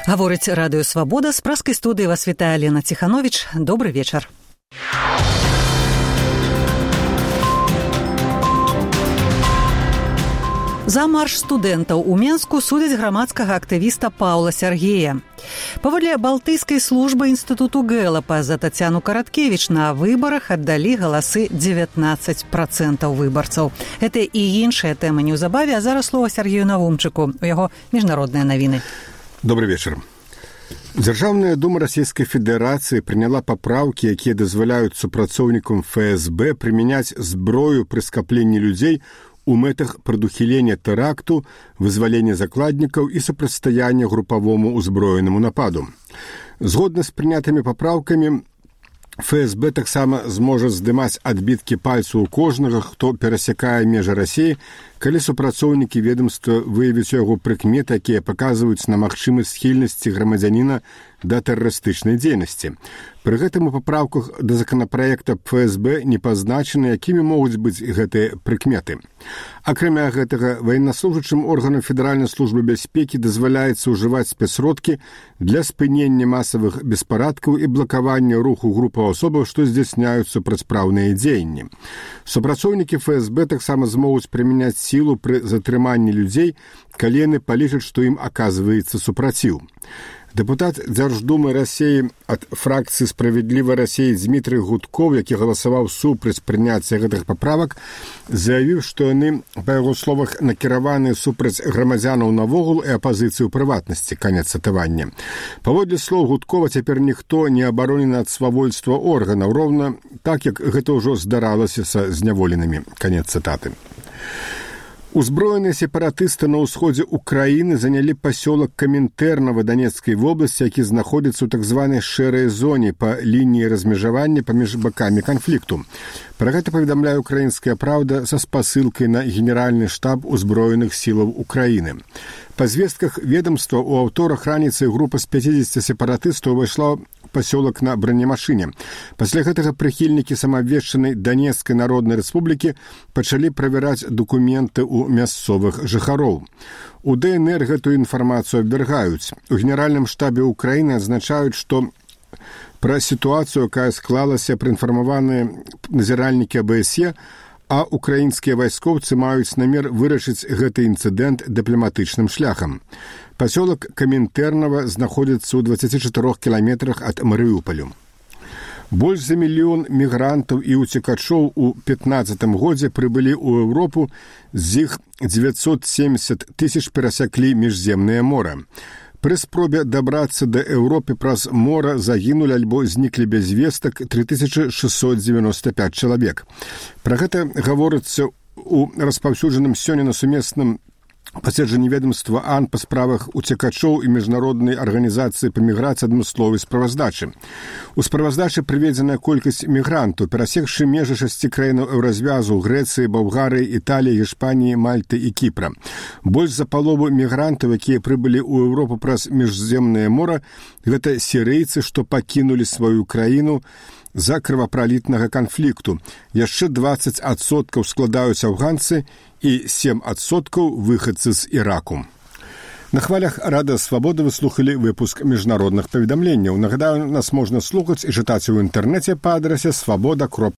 Гаворыць радыё «Свабода». З праскай студыі вас вітае Лена Ціхановіч. Добры вечар. За марш студэнтаў у Менску судзяць грамадскага актывіста Паўла Сяргея. Паводле балтыйскай службы інстытуту Гэлапа за Тацяну Караткевіч на выбарах аддалі галасы 19% выбарцаў. Гэта і іншыя тэмы неўзабаве, а зараз слова Сяргею Навумчыку. У яго міжнародныя навіны. Добрый вечер. Дзяржаўная дума Расійскай Федэрацыі прыняла папраўкі, якія дазваляюць супрацоўнікам ФСБ прымяняць зброю пры скапленні людзей у мэтах прадухілення тэракту, вызвалення закладнікаў і супрацьстаяння групавому ўзброенаму нападу. Згодна з прынятымі папраўкамі, ФСБ таксама зможа здымаць адбіткі пальцаў у кожнага, хто перасякае межы Расіі, калі супрацоўнікі ведамства выявяць у яго прыкметы, якія паказваюць на магчымасць схільнасці грамадзяніна да тэрарыстычнай дзейнасці. Пры гэтым у папраўках да законапраекта ФСБ не пазначаны, якімі могуць быць гэтыя прыкметы. Акрамя гэтага, ваеннаслужачым органам Федэральнай службы бяспекі дазваляецца ўжываць спецсродкі для спынення масавых беспарадкаў і блакавання руху групаў асобаў, што здзяйсняюць супрацьпраўныя дзеянні. Супрацоўнікі ФСБ таксама змогуць прымяняць сілу пры затрыманні людзей, калі яны палічаць, што ім аказваецца супраціў. Дэпутат Дзярждумы Расіі ад фракцыі «Справядлівай Расіі» Дмітрый Гудков, які галасаваў супраць прыняцця гэтых паправак, заявіў, што яны, па яго словах, накіраваныя супраць грамадзянаў навогул і апазіцыі ў прыватнасці. Канец цытавання. Паводле слоў Гудкова, цяпер ніхто не абаронены ад свавольства органаў, роўна так, як гэта ўжо здаралася са зняволенымі. Канец цытаты. Узброеныя сепаратысты на ўсходзе Украіны занялі пасёлак Каментэрнава Данецкай вобласці, які знаходзіцца ў так званай шэрай зоне па лініі размежавання паміж бакамі канфлікту. Пра гэта паведамляе «Украінская праўда» са спасылкай на генеральны штаб узброеных сілаў Украіны. Па звестках ведамства, у аўторак раніцай група з 50 сепаратыстаў увайшла пасёлак на бронемашыне. Пасля гэтага прыхільнікі самаабвешчанай Данецкай Народнай Рэспублікі пачалі правяраць дакументы ў мясцовых жыхароў. У ДНР гэтую інфармацыю абвяргаюць. У генеральным штабе Украіны адзначаюць, што пра сітуацыю, якая склалася, праінфармаваныя назіральнікі АБСЕ, а украінскія вайскоўцы маюць намер вырашыць гэты інцыдэнт дыпламатычным шляхам. Пасёлак Каментэрнава знаходзіцца ў 24 кіламетрах ад Марыупалю. Больш за 1 мільён мігрантаў і ўцекачоў у 2015 годзе прыбылі ў Еўропу, з іх 970 тысяч перасяклі міжземнае мора. Пры спробе дабрацца да Еўропы праз мора загінулі альбо зніклі без вестак 3695 чалавек. Пра гэта гаворыцца ў распаўсюджаным сёння на сумесным паседжанні ведамства АН па справах уцекачоў і міжнароднай арганізацыі па міграцыі адмысловай справаздачы. У справаздачы прыведзеная колькасць мігрантаў, перасекшы межы 6 краінаў Еўразвязу – Грэцыі, Балгарыі, Італіі, Іспаніі, Мальты і Кіпра. Больш за палову мігрантаў, якія прыбылі ў Еўропу праз міжземнае мора, гэта сірыйцы, што пакінулі сваю краіну за крывапралітнага канфлікту. Яшчэ 20% складаюць афганцы і 7% выхадцы з Іраку. На хвалях Радыё Свабода вы слухалі выпуск міжнародных паведамленняў. Нагадаю, нас можна слухаць і чытаць у інтэрнэце па адрасе свабода.орг.